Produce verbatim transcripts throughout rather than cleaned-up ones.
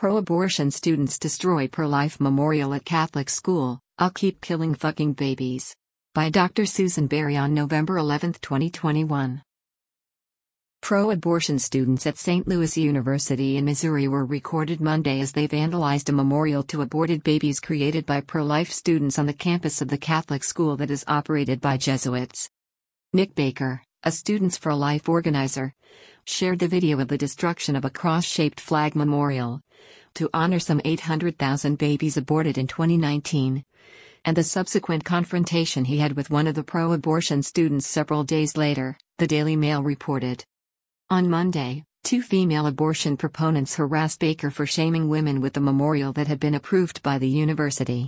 Pro-abortion students destroy pro-life memorial at Catholic school. I'll keep killing fucking babies. By Doctor Susan Berry on November eleventh, twenty twenty-one. Pro-abortion students at Saint Louis University in Missouri were recorded Monday as they vandalized a memorial to aborted babies created by pro-life students on the campus of the Catholic school that is operated by Jesuits. Nick Baker, a Students for Life organizer, shared the video of the destruction of a cross-shaped flag memorial to honor some eight hundred thousand babies aborted in twenty nineteen, and the subsequent confrontation he had with one of the pro-abortion students several days later, the Daily Mail reported. On Monday, two female abortion proponents harassed Baker for shaming women with the memorial that had been approved by the university.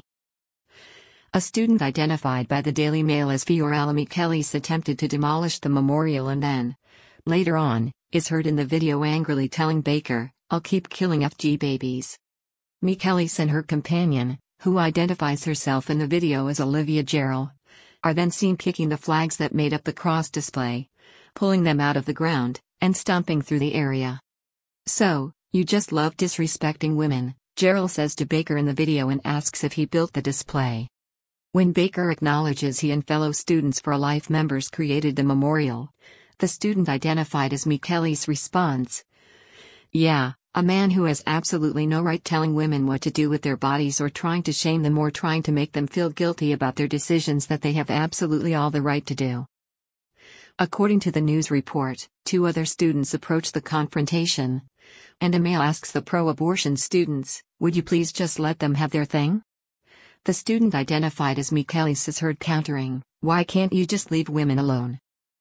A student identified by the Daily Mail as Fiorella Michaelis attempted to demolish the memorial and then, later on, is heard in the video angrily telling Baker, "I'll keep killing F G babies." Michaelis and her companion, who identifies herself in the video as Olivia Gerald, are then seen kicking the flags that made up the cross display, pulling them out of the ground, and stomping through the area. "So, you just love disrespecting women," Gerald says to Baker in the video and asks if he built the display. When Baker acknowledges he and fellow Students for Life members created the memorial, the student identified as Michaelis responds, "Yeah, a man who has absolutely no right telling women what to do with their bodies or trying to shame them or trying to make them feel guilty about their decisions that they have absolutely all the right to do." According to the news report, two other students approach the confrontation, and a male asks the pro-abortion students, "Would you please just let them have their thing?" The student identified as Michaelis is heard countering, "Why can't you just leave women alone?"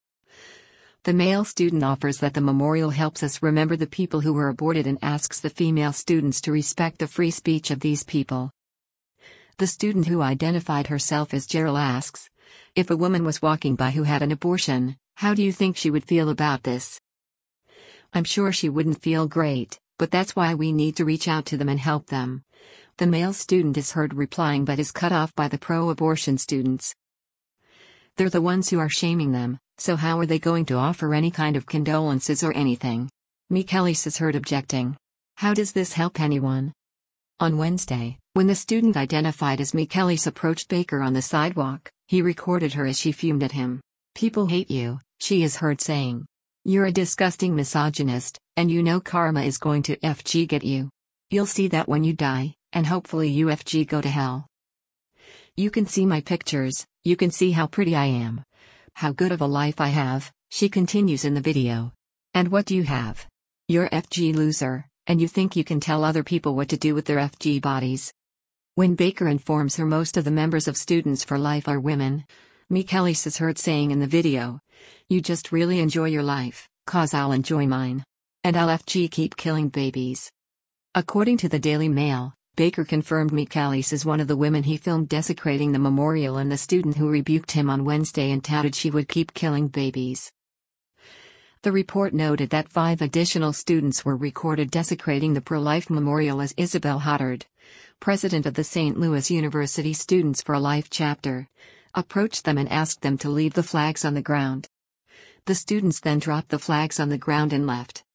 The male student offers that the memorial helps us remember the people who were aborted and asks the female students to respect the free speech of these people. The student who identified herself as Gerald asks, "If a woman was walking by who had an abortion, how do you think she would feel about this?" "I'm sure she wouldn't feel great, but that's why we need to reach out to them and help them," the male student is heard replying but is cut off by the pro-abortion students. "They're the ones who are shaming them, so how are they going to offer any kind of condolences or anything?" Michaelis is heard objecting. "How does this help anyone?" On Wednesday, when the student identified as Michaelis approached Baker on the sidewalk, he recorded her as she fumed at him. "People hate you," she is heard saying. "You're a disgusting misogynist, and you know karma is going to F G get you. You'll see that when you die, and hopefully you F G go to hell. You can see my pictures, you can see how pretty I am. How good of a life I have," she continues in the video. "And what do you have? You're F G loser, and you think you can tell other people what to do with their F G bodies." When Baker informs her most of the members of Students for Life are women, Michaelis is heard saying in the video, "You just really enjoy your life, 'cause I'll enjoy mine. And I'll F G keep killing babies." According to the Daily Mail, Baker confirmed Michaelis is one of the women he filmed desecrating the memorial and the student who rebuked him on Wednesday and touted she would keep killing babies. The report noted that five additional students were recorded desecrating the pro-life memorial as Isabel Hoddard, president of the Saint Louis University Students for Life chapter, approached them and asked them to leave the flags on the ground. The students then dropped the flags on the ground and left.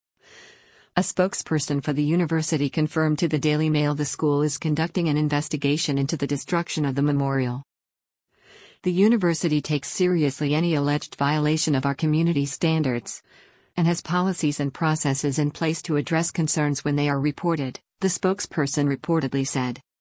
A spokesperson for the university confirmed to the Daily Mail the school is conducting an investigation into the destruction of the memorial. "The university takes seriously any alleged violation of our community standards and has policies and processes in place to address concerns when they are reported," the spokesperson reportedly said.